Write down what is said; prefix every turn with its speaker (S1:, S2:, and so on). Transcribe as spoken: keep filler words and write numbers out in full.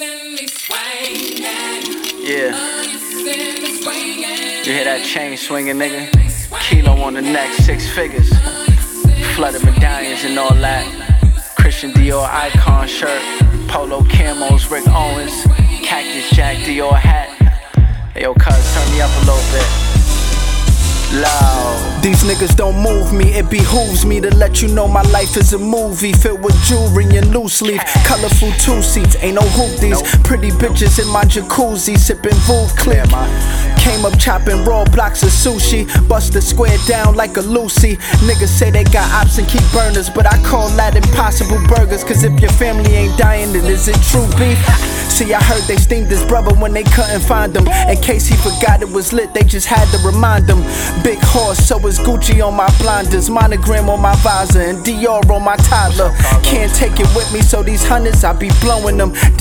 S1: Yeah. You hear that chain swinging, nigga? Kilo on the neck, six figures. Flooded medallions and all that. Christian Dior icon shirt. Polo camos, Rick Owens. Cactus Jack Dior hat. Hey, yo, cuz, turn me up a little bit. Loud.
S2: These niggas don't move me, it behooves me to let you know my life is a movie filled with jewelry and loose leaf. Colorful two seats, ain't no hoopties. Pretty bitches in my jacuzzi, sipping Vouv Click. Came up chopping raw blocks of sushi, bust the square down like a Lucy. Niggas say they got ops and keep burners, but I call that impossible burgers. Cause if your family ain't dying, then is it true beef? See, I heard they steamed his brother when they couldn't find him. In case he forgot it was lit, they just had to remind him. Big horse, so is Gucci on my blinders, monogram on my visor, and Dior on my toddler. Can't take it with me, so these hundreds I be blowing them.